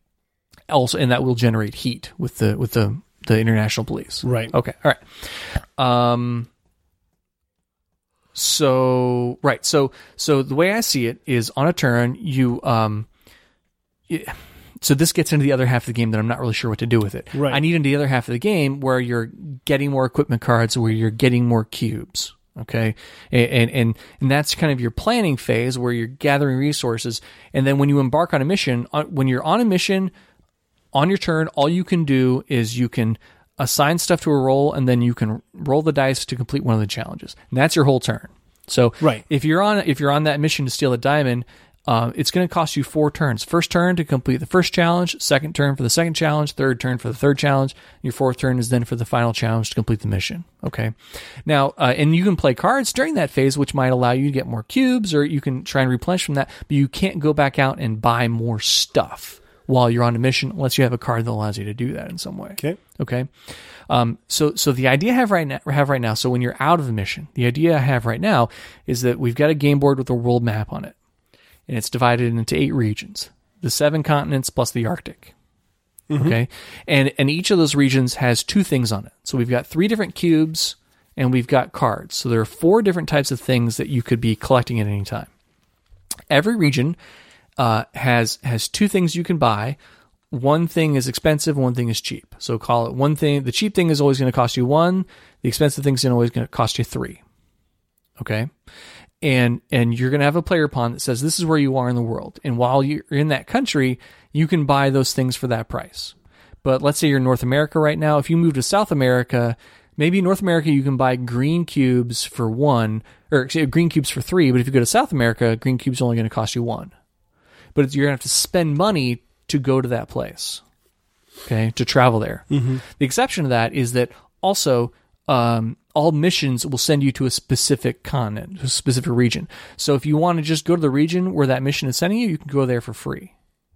Also, and that will generate heat with the with the the international police. Right. Okay. All right. Um. So right. So so the way I see it is, on a turn, you um. It, so this gets into the other half of the game that I'm not really sure what to do with it. Right. I need into the other half of the game where you're getting more equipment cards, where you're getting more cubes. Okay, and and and that's kind of your planning phase where you're gathering resources, and then when you embark on a mission, when you're on a mission. On your turn, all you can do is you can assign stuff to a roll, and then you can roll the dice to complete one of the challenges. And that's your whole turn. So Right. if you're on if you're on that mission to steal a diamond, uh, it's going to cost you four turns. First turn to complete the first challenge, second turn for the second challenge, third turn for the third challenge. Your fourth turn is then for the final challenge to complete the mission. Okay. Now, uh, and you can play cards during that phase, which might allow you to get more cubes, or you can try and replenish from that, but you can't go back out and buy more stuff while you're on a mission unless you have a card that allows you to do that in some way. Okay. Okay. Um, so, so the idea I have right now, have right now, so when you're out of the mission, the idea I have right now is that we've got a game board with a world map on it, and it's divided into eight regions, the seven continents plus the Arctic. Mm-hmm. Okay. And, and each of those regions has two things on it. So we've got three different cubes and we've got cards. So there are four different types of things that you could be collecting at any time. Every region, uh, has, has two things you can buy. One thing is expensive, one thing is cheap. So call it one thing. The cheap thing is always going to cost you one. The expensive thing is always going to cost you three. Okay. And, and you're going to have a player pawn that says, this is where you are in the world. And while you're in that country, you can buy those things for that price. But let's say you're in North America right now. If you move to South America, maybe in North America, you can buy green cubes for one, or green cubes for three. But if you go to South America, green cubes are only going to cost you one. But you're going to have to spend money to go to that place, okay, to travel there. Mm-hmm. The exception to that is that also um, all missions will send you to a specific continent, a specific region. So if you want to just go to the region where that mission is sending you, you can go there for free.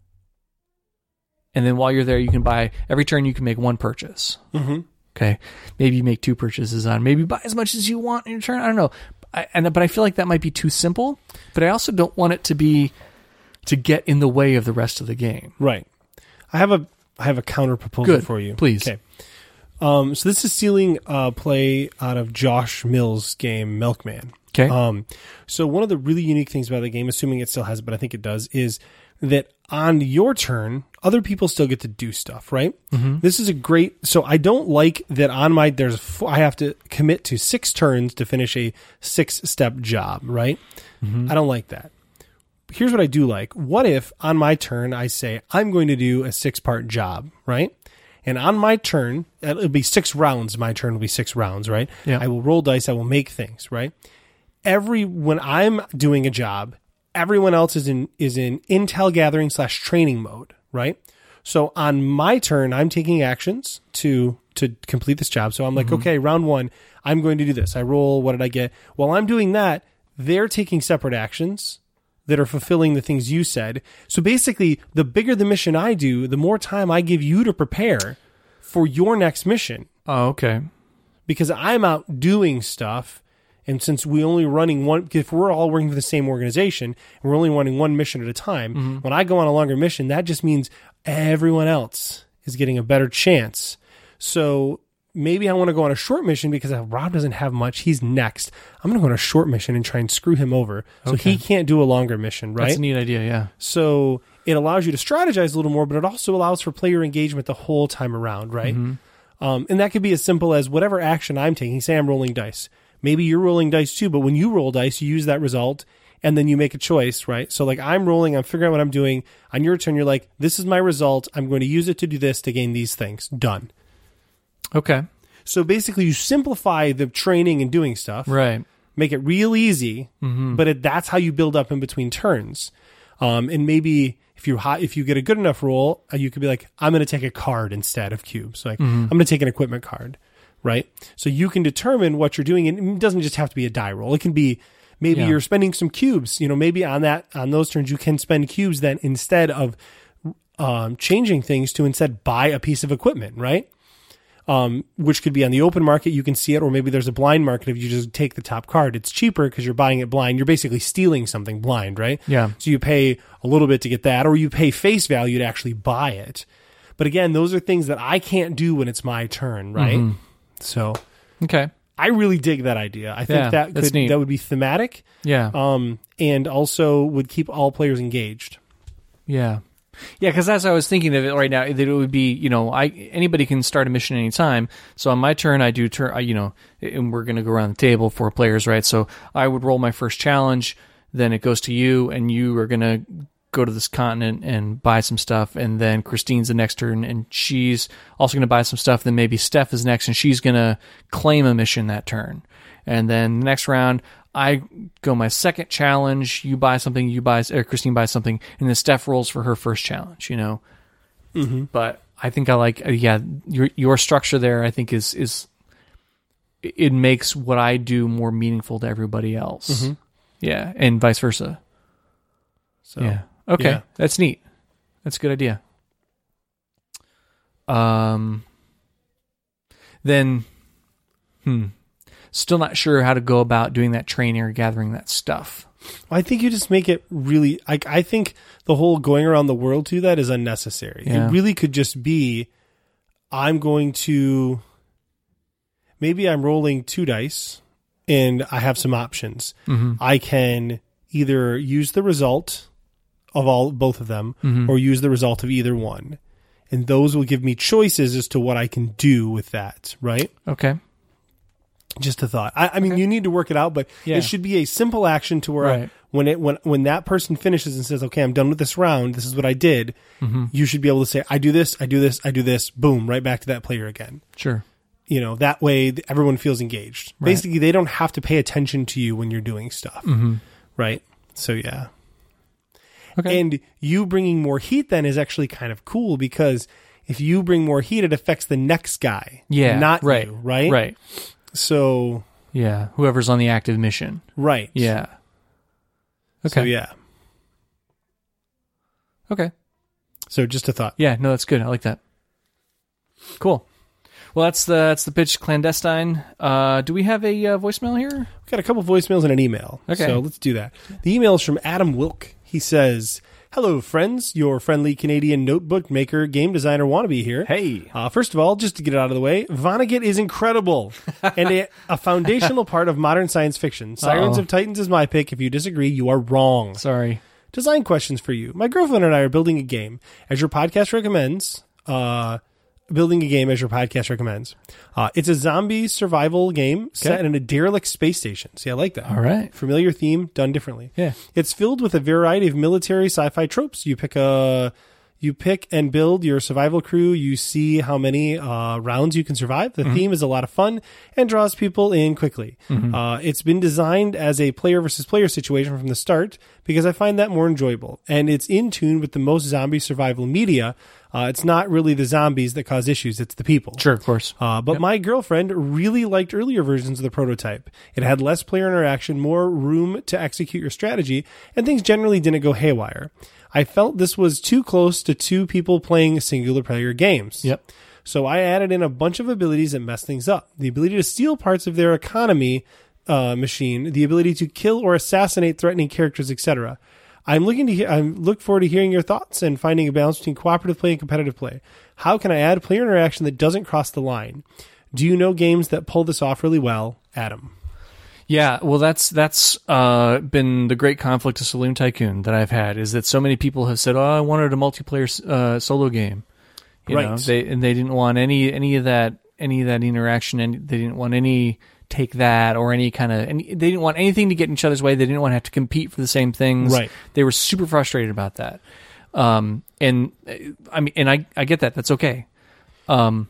And then while you're there, you can buy, every turn you can make one purchase. Mm-hmm. Okay, maybe you make two purchases on, maybe buy as much as you want in your turn. I don't know. I, and but I feel like that might be too simple, but I also don't want it to be to get in the way of the rest of the game. Right. I have a I have a counter proposal Good. for you. Please. Okay. Um, so this is stealing uh, play out of Josh Mills' game Milkman. Okay. Um, so one of the really unique things about the game, assuming it still has it, but I think it does, is that on your turn, other people still get to do stuff, right? Mm-hmm. This is a great. So I don't like that on my there's four, I have to commit to six turns to finish a six step job, right? Mm-hmm. I don't like that. Here's what I do like. What if on my turn I say I'm going to do a six part job, right? And on my turn, it'll be six rounds. My turn will be six rounds, right? Yeah. I will roll dice. I will make things, right? Every when I'm doing a job, everyone else is in is in intel gathering slash training mode, right? So on my turn, I'm taking actions to to complete this job. So I'm like, mm-hmm. okay, round one, I'm going to do this. I roll. What did I get? While I'm doing that, they're taking separate actions that are fulfilling the things you said. So basically, the bigger the mission I do, the more time I give you to prepare for your next mission. Oh, okay. Because I'm out doing stuff, and since we only running one, if we're all working for the same organization, and we're only running one mission at a time, mm-hmm. when I go on a longer mission, that just means everyone else is getting a better chance. So maybe I want to go on a short mission because Rob doesn't have much. He's next. I'm going to go on a short mission and try and screw him over. So okay. he can't do a longer mission, right? That's a neat idea, yeah. So it allows you to strategize a little more, but it also allows for player engagement the whole time around, right? Mm-hmm. Um, and that could be as simple as whatever action I'm taking. Say I'm rolling dice. Maybe you're rolling dice too, but when you roll dice, you use that result and then you make a choice, right? So like I'm rolling, I'm figuring out what I'm doing. On your turn, you're like, this is my result. I'm going to use it to do this to gain these things. Done. Okay. So basically you simplify the training and doing stuff. Right. Make it real easy, mm-hmm. but it, that's how you build up in between turns. Um, and maybe if you if you get a good enough roll, uh, you could be like, I'm going to take a card instead of cubes. Like mm-hmm. I'm going to take an equipment card, right? So you can determine what you're doing, and it doesn't just have to be a die roll. It can be maybe yeah. you're spending some cubes. You know, maybe on that on those turns you can spend cubes then instead of um, changing things to instead buy a piece of equipment, right? Um, which could be on the open market, you can see it, or maybe there's a blind market if you just take the top card. It's cheaper because you're buying it blind. You're basically stealing something blind, right? Yeah. So you pay a little bit to get that, or you pay face value to actually buy it. But again, those are things that I can't do when it's my turn, right? Mm-hmm. So, okay, I really dig that idea. I think yeah, that could neat. that would be thematic, yeah, um, and also would keep all players engaged. Yeah. Yeah, because as I was thinking of it right now, that it would be, you know, I anybody can start a mission anytime. So on my turn, I do turn, you know, and we're going to go around the table, four players, right? So I would roll my first challenge, then it goes to you, and you are going to go to this continent and buy some stuff, and then Christine's the next turn, and she's also going to buy some stuff. Then maybe Steph is next, and she's going to claim a mission that turn. And then the next round, I go my second challenge, you buy something, you buy, or Christine buys something, and then Steph rolls for her first challenge, you know? Mm-hmm. But I think I like, uh, yeah, your your structure there, I think, is, is it makes what I do more meaningful to everybody else. Mm-hmm. Yeah, and vice versa. So, yeah. Okay, yeah. That's neat. That's a good idea. Um, then, hmm, still not sure how to go about doing that training or gathering that stuff. I think you just make it really, I, I think the whole going around the world to that is unnecessary. Yeah. It really could just be, I'm going to, maybe I'm rolling two dice and I have some options. Mm-hmm. I can either use the result of all, both of them, Mm-hmm. or use the result of either one. And those will give me choices as to what I can do with that, right? Okay. Just a thought. I, I mean, Okay. you need to work it out, but Yeah. it should be a simple action to where Right. when it when when that person finishes and says, "Okay, I'm done with this round. This is what I did." Mm-hmm. You should be able to say, "I do this, I do this, I do this." Boom, right back to that player again. Sure. You know, that way th- everyone feels engaged. Right. Basically, they don't have to pay attention to you when you're doing stuff, Mm-hmm. right? So yeah. Okay. And you bringing more heat then is actually kind of cool because if you bring more heat, it affects the next guy, yeah. not right. you, right? Right. So, Yeah. Whoever's on the active mission. right. Yeah. Okay. So, yeah. Okay. So just a thought. Yeah. No, that's good. I like that. Cool. Well, that's the that's the pitch clandestine. Uh, do we have a uh, voicemail here? We've got a couple voicemails and an email. Okay. So let's do that. The email is from Adam Wilk. He says, "Hello, friends. Your friendly Canadian notebook maker, game designer wannabe here. Hey. Uh, first of all, just to get it out of the way, Vonnegut is incredible and a, a foundational part of modern science fiction. Sirens Uh-oh. of Titans is my pick. If you disagree, you are wrong. Sorry. Design questions for you. My girlfriend and I are building a game. As your podcast recommends, uh, building a game as your podcast recommends. Uh, it's a zombie survival game set in a derelict space station. See, I like that. All right. Familiar theme, done differently. Yeah. It's filled with a variety of military sci-fi tropes. You pick a, you pick and build your survival crew. You see how many uh, rounds you can survive. The theme is a lot of fun and draws people in quickly. Uh, it's been designed as a player versus player situation from the start because I find that more enjoyable. And it's in tune with the most zombie survival media. Uh, it's not really the zombies that cause issues. It's the people. Sure, of course. Uh, but my girlfriend really liked earlier versions of the prototype. It had less player interaction, more room to execute your strategy, and things generally didn't go haywire. I felt this was too close to two people playing singular player games. Yep. So I added in a bunch of abilities that mess things up. The ability to steal parts of their economy uh, machine, the ability to kill or assassinate threatening characters, et cetera. I'm looking to hear, I look forward to hearing your thoughts and finding a balance between cooperative play and competitive play. How can I add player interaction that doesn't cross the line? Do you know games that pull this off really well? Adam. Yeah, well, that's that's uh, been the great conflict of Saloon Tycoon that I've had is that so many people have said, "Oh, I wanted a multiplayer uh, solo game," you Right. know, they and they didn't want any any of that any of that interaction, and they didn't want any take that or any kind of, and they didn't want anything to get in each other's way. They didn't want to have to compete for the same things. Right. They were super frustrated about that. Um, and uh, I mean, and I I get that. That's okay. Um,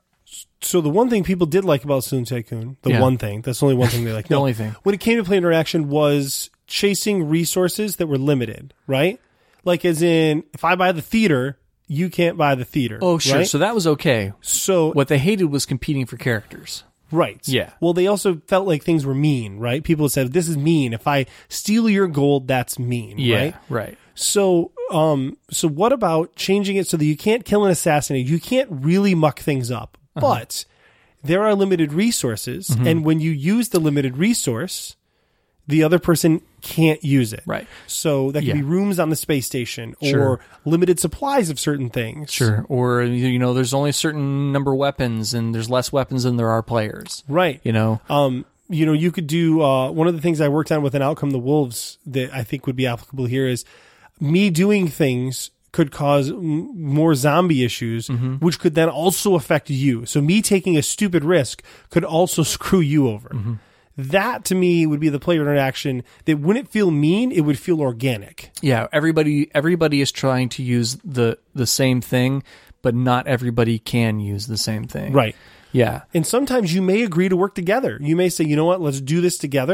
So the one thing people did like about Saloon Tycoon, the Yeah. one thing, that's the only one thing they liked. The No, only thing. when it came to play interaction was chasing resources that were limited, right? Like as in, if I buy the theater, you can't buy the theater. oh, sure. Right? So that was okay. So, What they hated was competing for characters. right. Yeah. Well, they also felt like things were mean, right? People said, this is mean. If I steal your gold, that's mean, right? Right. So, um, so what about changing it so that you can't kill and assassinate? You can't really muck things up, Uh-huh. but there are limited resources, Mm-hmm. and when you use the limited resource, the other person can't use it. Right. So that could Yeah. be rooms on the space station or Sure. limited supplies of certain things. Sure. Or, you know, there's only a certain number of weapons and there's less weapons than there are players. Right. You know? Um, you know, you could do, uh, one of the things I worked on with an Outcome the Wolves that I think would be applicable here is me doing things could cause m- more zombie issues, Mm-hmm. which could then also affect you. So me taking a stupid risk could also screw you over. Mm-hmm. That to me would be the player interaction that wouldn't feel mean. It would feel organic. Yeah. Everybody, everybody is trying to use the, the same thing, but not everybody can use the same thing. Right. Yeah. And sometimes you may agree to work together. You may say, you know what, let's do this together.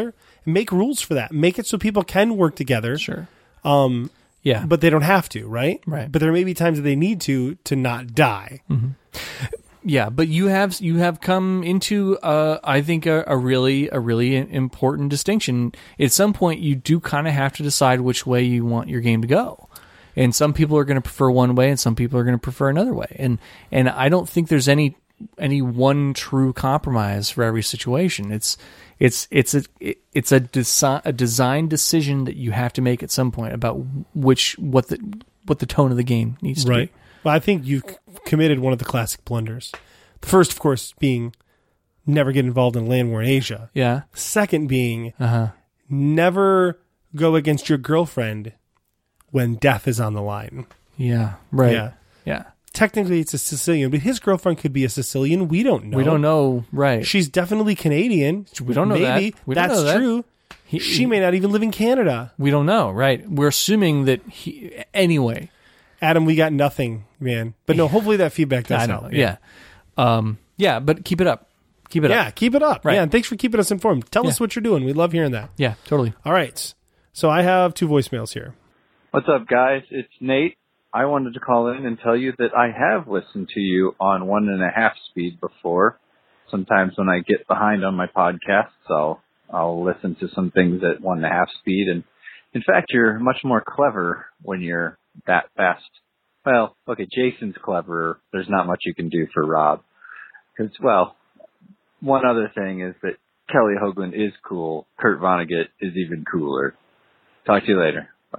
Make rules for that. Make it so people can work together. Sure. Um, yeah. But they don't have to, right? Right. But there may be times that they need to to not die. Mm-hmm. Yeah, but you have you have come into uh, I think a, a really a really important distinction. At some point, you do kind of have to decide which way you want your game to go, and some people are going to prefer one way, and some people are going to prefer another way. And and I don't think there's any any one true compromise for every situation. It's it's it's a it's a, desi- a design decision that you have to make at some point about which what the what the tone of the game needs to right. be. Well, I think you've committed one of the classic blunders. The first, of course, being never get involved in a land war in Asia. Yeah. Second being Uh-huh. never go against your girlfriend when death is on the line. Yeah. Right. Yeah. Yeah. Technically, it's a Sicilian, but his girlfriend could be a Sicilian. We don't know. We don't know. Right. She's definitely Canadian. We don't know Maybe. that. We don't That's know that. true. He- she may not even live in Canada. We don't know. Right. We're assuming that he, anyway. Adam, we got nothing, man. But no, hopefully that feedback does I know. help. Yeah. Um, yeah, but keep it up. Keep it Yeah, up. keep it up. Right. Yeah, and thanks for keeping us informed. Tell Yeah. us what you're doing. We love hearing that. Yeah, totally. All right. So I have two voicemails here. What's up, guys? It's Nate. I wanted to call in and tell you that I have listened to you on one and a half speed before. Sometimes when I get behind on my podcasts, I'll, I'll listen to some things at one and a half speed. And in fact, you're much more clever when you're that fast. Well, okay, Jason's cleverer. There's not much you can do for Rob. Because, well, one other thing is that Kelly Hoagland is cool. Kurt Vonnegut is even cooler. Talk to you later. Bye.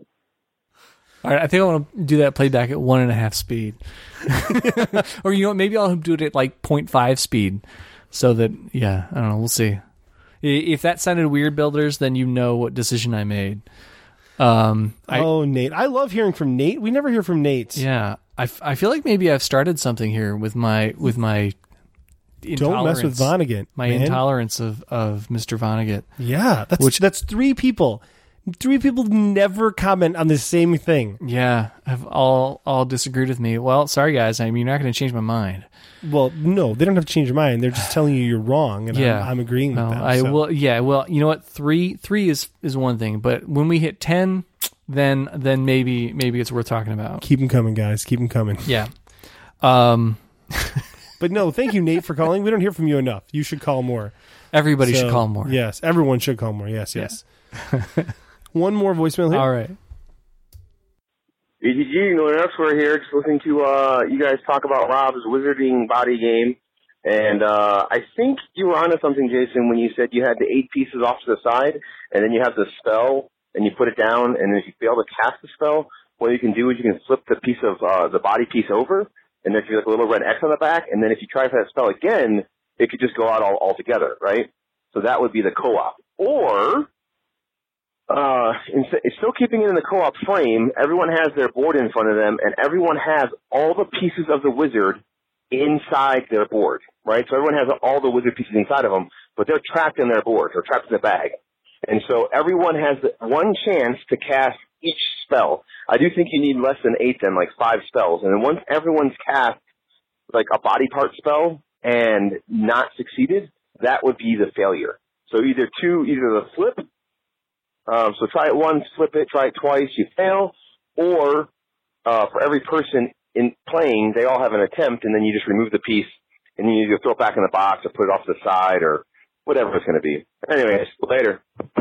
All right, I think I want to do that playback at one and a half speed. Or, you know what, maybe I'll do it at like zero point five speed. So that, yeah, I don't know, we'll see. I- If that sounded weird, builders, then you know what decision I made. Um, I, oh, Nate. I love hearing from Nate. We never hear from Nate. Yeah, I, f- I feel like maybe I've started something here with my with my Don't mess with intolerance- Vonnegut. My man. intolerance of, of Mister Vonnegut. Yeah, that's Which- that's three people. Three people never comment on the same thing. Yeah, have all all disagreed with me. Well, sorry guys, I mean you're not going to change my mind. Well, no, they don't have to change your mind. They're just telling you you're wrong, and Yeah, I'm, I'm agreeing no, with them. I so. will. Yeah, well, you know what? Three three is is one thing, but when we hit ten, then then maybe maybe it's worth talking about. Keep them coming, guys. Keep them coming. Yeah. Um. But no, thank you, Nate, for calling. We don't hear from you enough. You should call more. Everybody So, should call more. Yes, everyone should call more. Yes, yes. One more voicemail here. All right. B G G, no one else. We're here just listening to uh, you guys talk about Rob's wizarding body game. And uh, I think you were onto something, Jason, when you said you had the eight pieces off to the side, and then you have the spell, and you put it down, and if you fail to cast the spell, what you can do is you can flip the piece of uh, the body piece over, and there's like a little red X on the back, and then if you try for that spell again, it could just go out all altogether, right? So that would be the co-op. Or, uh, instead, still keeping it in the co-op frame, everyone has their board in front of them, and everyone has all the pieces of the wizard inside their board, right? So everyone has all the wizard pieces inside of them, but they're trapped in their board. They're trapped in the bag. And so everyone has one chance to cast each spell. I do think you need less than eight then, like five spells. And then once everyone's cast, like a body part spell and not succeeded, that would be the failure. So either two, either the flip, um, so try it once, flip it, try it twice, you fail, or uh, for every person in playing, they all have an attempt, and then you just remove the piece, and then you either throw it back in the box or put it off to the side or whatever it's going to be. Anyways, later.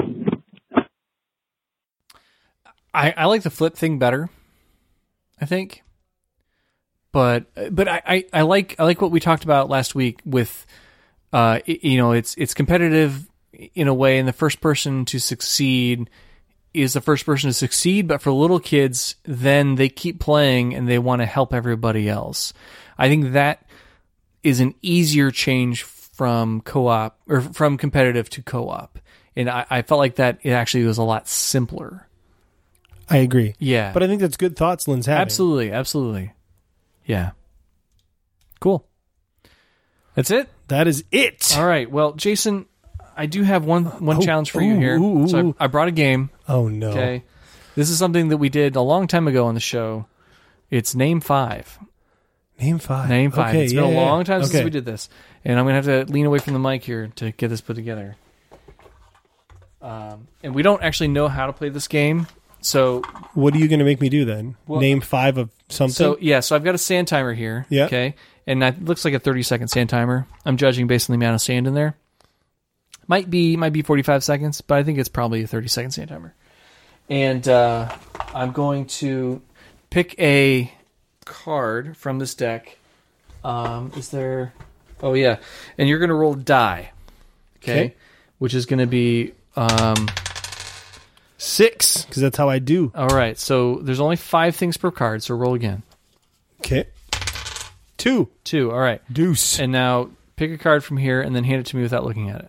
I, I like the flip thing better, I think. But but I, I, I like I like what we talked about last week with uh it, you know it's it's competitive in a way, and the first person to succeed is the first person to succeed, but for little kids, then they keep playing and they want to help everybody else. I think that is an easier change from co-op or from competitive to co-op. And I, I felt like that it actually was a lot simpler. I agree. Yeah. But I think that's good thoughts Lynn's having. Absolutely. Absolutely. Yeah. Cool. That's it? That is it. All right. Well, Jason, I do have one one Oh, challenge for you ooh, here. ooh, So ooh. I, I brought a game. Oh, no. Okay. This is something that we did a long time ago on the show. It's Name Five. Name five. Name Five. Okay, It's been yeah, a yeah. long time since Okay. we did this. And I'm going to have to lean away from the mic here to get this put together. Um, and we don't actually know how to play this game. So What are you going to make me do then? Well, Name five of something? So yeah, so I've got a sand timer here. Yeah. Okay, and it looks like a thirty second sand timer. I'm judging based on the amount of sand in there. Might be might be forty-five seconds, but I think it's probably a thirty second sand timer. And uh, I'm going to pick a card from this deck. Um, is there? Oh yeah, and you're going to roll a die. Okay, Okay. which is going to be. Um, Six, because that's how I do. all right, so there's only five things per card, so roll again. Okay. Two. Two. All right. Deuce. And now pick a card from here and then hand it to me without looking at it.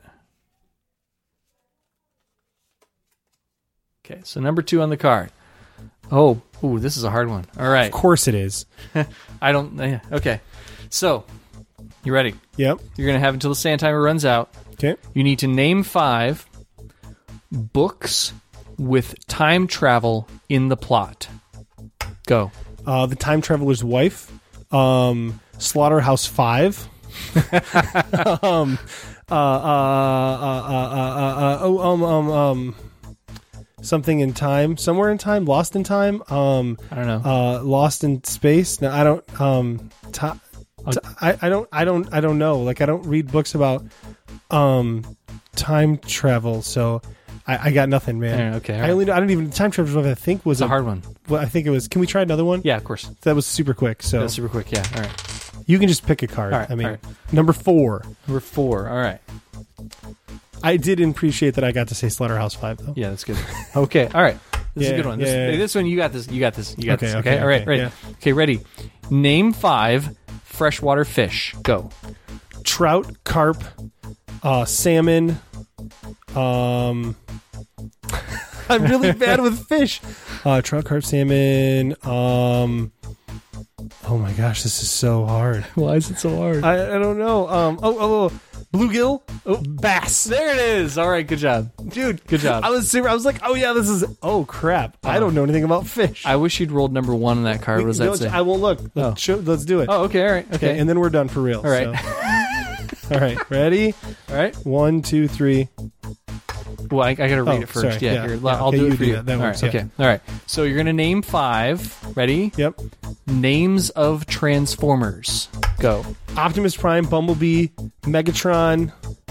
Okay, so number two on the card. Oh, ooh, this is a hard one. All right. Of course it is. I don't. Yeah, okay. So, you ready? Yep. You're going to have until the sand timer runs out. Okay. You need to name five books with time travel in the plot. Go. Uh, the Time Traveler's Wife. Um, Slaughterhouse Five. um, uh, uh, uh, uh, uh, uh, oh, um, um, um, something in time, somewhere in time, lost in time. Um, I don't know. uh, lost in space. No, I don't. Um, ti- ti- I, I don't. I don't. I don't know. Like I don't read books about um time travel, so I, I got nothing, man. Yeah, okay, all I right. only. I don't even. Time travel. I think was It's a hard one. Well, I think it was. Can we try another one? Yeah, of course. That was super quick. So That's super quick. Yeah. All right. you can just pick a card. All right, I mean, all right. number four. Number four. All right. I did appreciate that I got to say Slaughterhouse Five though. Yeah, that's good. Okay. All right. This is Yeah, a good one. This, yeah, yeah. this one, you got this. You got this. You got Okay, this. okay, Okay. All right. okay, Ready. yeah. Okay. Ready. Name five freshwater fish. Go. Trout, carp, uh, salmon. Um, I'm really bad with fish. Uh, trout, carp, salmon. Um, oh my gosh, this is so hard. Why is it so hard? I, I don't know. Um, oh, oh, oh, bluegill, oh, bass. There it is. All right. Good job. Dude, Good job. I was super. I was like, oh yeah, this is. Oh crap! I don't know anything about fish. I wish you'd rolled number one on that card. What does No, that say? I won't look. Let's, Oh. show, let's do it. Oh, okay. All right. Okay. Okay, and then we're done for real. All right. so. All right, ready? All right. One, two, three. Well, I, I got to read Oh, it first. sorry. Yeah, Yeah. here, Yeah, I'll okay, do you it for do you. that. That All works, right, yeah. okay. All right. So you're going to name five. Ready? Yep. Names of Transformers. Go. Optimus Prime, Bumblebee, Megatron.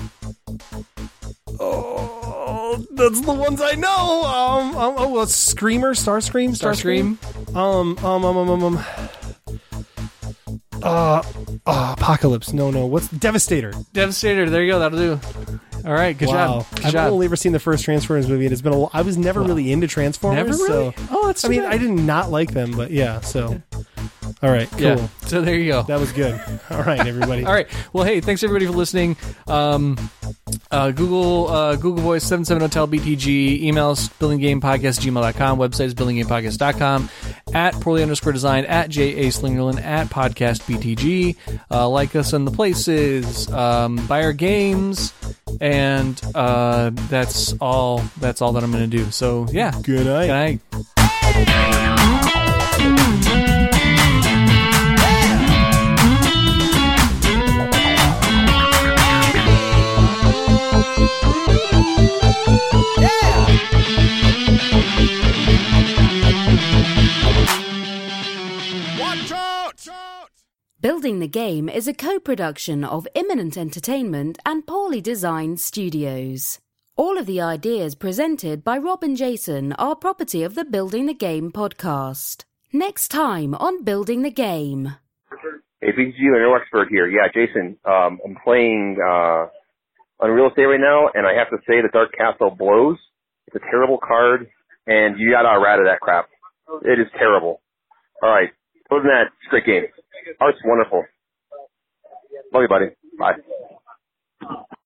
Oh, that's the ones I know. Um, um oh, well, Screamer, Starscream, Starscream. Starscream. Um, um, um, um, um, um. Uh, uh, Apocalypse. No, no. What's Devastator? Devastator. There you go. That'll do. All right. Good wow. job. Good I've job. only ever seen the first Transformers movie, and it's been a. I was never really into Transformers. Never really? So, Oh, that's I too mean, bad. I did not like them, but yeah. So, all right, cool. Yeah. So there you go. That was good. All right, everybody. All right. Well, hey, thanks everybody for listening. Um, uh, Google uh, Google Voice seven seven Hotel B T G. Email us buildinggamepodcast gmail dot com. Website is building game podcast dot com. At poorly underscore design. At J A Slingerland. At podcast B T G. Uh, like us on the places. Um, buy our games. And uh, that's all. That's all that I'm going to do. So yeah. Good night. Good night. Building the Game is a co-production of Imminent Entertainment and Poorly Designed Studios. All of the ideas presented by Rob and Jason are property of the Building the Game podcast. Next time on Building the Game. Hey, B T G Linear Expert here. Yeah, Jason, um, I'm playing uh, on real estate right now, and I have to say the Dark Castle blows. It's a terrible card, and you got out of that crap. It is terrible. All right. Other than that, it's a great game. Art's wonderful. Love you, buddy. Bye.